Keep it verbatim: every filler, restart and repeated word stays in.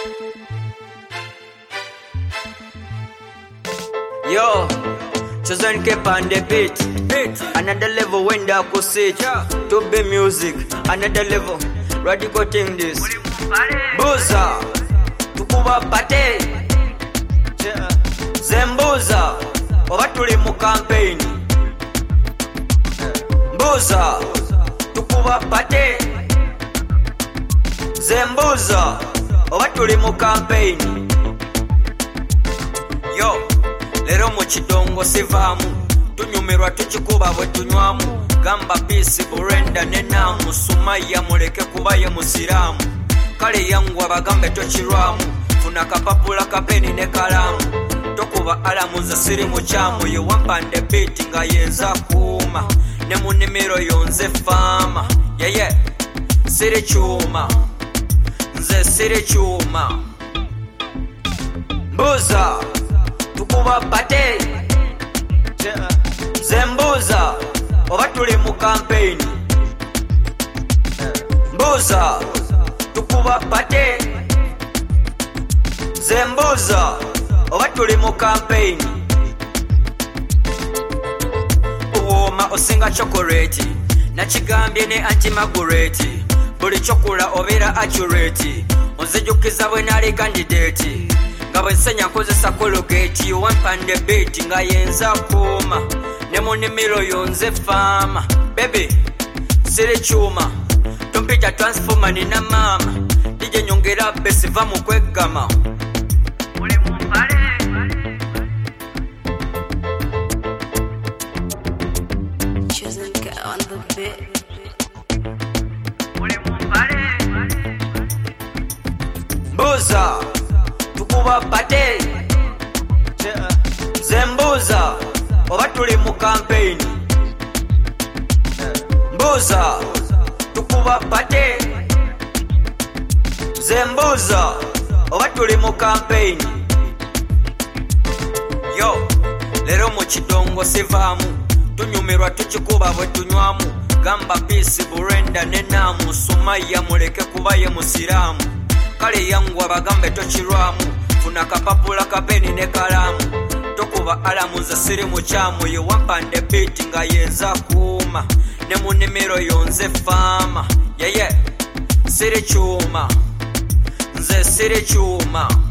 Yo, chosen keep on the beat. Beat. Another level when they could sit. To be music, another level. Radical thing this. Buza, tukuba pate. Zembuza, oba tuli mu campaign. Buza, tukuba pate. Zembuza, oba tuli mu campaign. Yo. Lero mu kidongo sivaamu tunyumirwa tukikuba bwe tunywamu gamba bisi burenda nenamu Sumaya muleke kuba ye musiraamu kale yangu abagambe tokirwamu funa kapapula kapeni ne kalamu tokuba alamu za siri mu kyamu ye wampande beat nga yenza kuuma ne mu nimiro yonze faama yeye yeah, yeah. Siri kyuma nze siri kyuma Mbuza tukuba pate Zembuza oba tuli mu campaign Mbuza tukuba pate Zembuza oba tuli mu campaign Uwoma osinga chocolate nakigambye ne anti-magurate buli chokula obera accurate onzijukiza bwe nali candidate nga bwensenya nkozesa kologeti wampande beat nga yenza kuuma ne mu nimiro yonze faama bebe siri kyuma tompita transforma nina maama dije nyongera besi va mu kweggama uli mu mpale chosen girl on the beat uli mu mpale Mbuza tukuba pate Zembuza oba tuli mu campaign Mbuza tukuba pate Zembuza oba tuli mu campaign Yo lero mu kidongo sivaamu tunyumirwa tukikuba bwe tunywamu gamba bisi burenda nenamu Sumaya muleke kuba ye musiraamu kale yangu abagambe tokirwamu funa kapapula kapeni ne kalamu tokuba alamu za siri mu kyamu ye wampande beat nga yenza kuuma ne mu nimiro yonze faama yeye yeah, yeah. Siri kyuma nze siri kyuma